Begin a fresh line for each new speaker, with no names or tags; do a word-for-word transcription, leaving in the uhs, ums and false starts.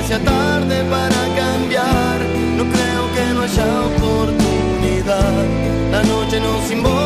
que sea tarde para cambiar. No creo que no haya oportunidad. La noche nos invoca.